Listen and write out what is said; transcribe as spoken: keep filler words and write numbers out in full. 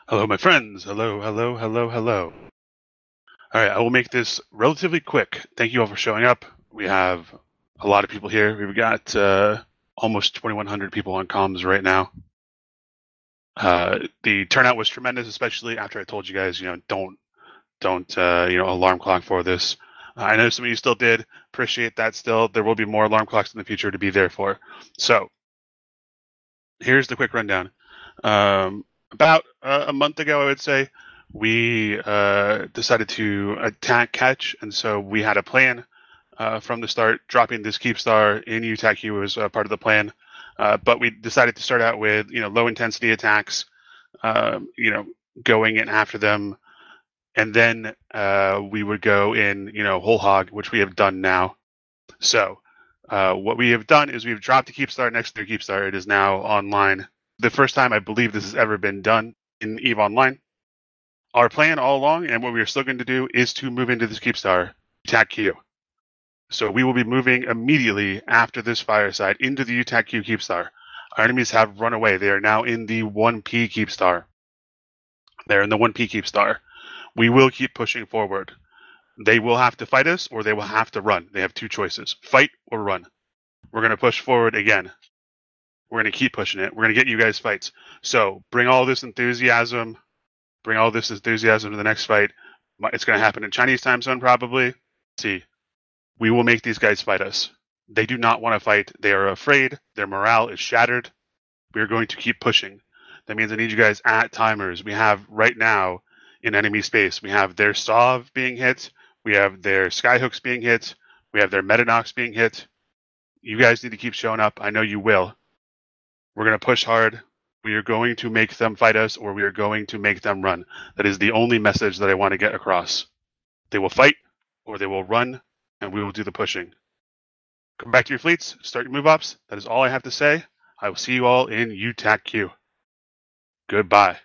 Hello, my friends. Hello, hello, hello, hello. All right, I will make this relatively quick. Thank you all for showing up. We have a lot of people here. We've got uh, almost twenty-one hundred people on comms right now. Uh, the turnout was tremendous, especially after I told you guys, you know, don't, don't, uh, you know, alarm clock for this. Uh, I know some of you still did. Appreciate that. Still, there will be more alarm clocks in the future to be there for. So, here's the quick rundown. Um, about uh, a month ago, I would say, we uh, decided to attack catch, and so we had a plan uh, from the start. Dropping this keep star in U TAC Q was uh, part of the plan, uh, but we decided to start out with you know low intensity attacks, um, you know, going in after them, and then uh, we would go in you know whole hog, which we have done now. So. Uh, what we have done is we've dropped the keep star next to their keep star. It is now online. The first time I believe this has ever been done in EVE Online. Our plan all along, and what we are still going to do, is to move into this keep star, TAC Q. So we will be moving immediately after this fireside into the U TAC Q keep star. Our enemies have run away. They are now in the one P keep star. They're in the one P keep star. We will keep pushing forward. They will have to fight us, or they will have to run. They have two choices: fight or run. We're going to push forward again. We're going to keep pushing it. We're going to get you guys fights. So bring all this enthusiasm. Bring all this enthusiasm to the next fight. It's going to happen in Chinese time zone, probably. See, we will make these guys fight us. They do not want to fight. They are afraid. Their morale is shattered. We are going to keep pushing. That means I need you guys at timers. We have right now in enemy space, we have their Sov being hit. We have their Skyhooks being hit. We have their Metanox being hit. You guys need to keep showing up. I know you will. We're going to push hard. We are going to make them fight us, or we are going to make them run. That is the only message that I want to get across. They will fight, or they will run, and we will do the pushing. Come back to your fleets, start your move ups. That is all I have to say. I will see you all in U TAC Q. Goodbye.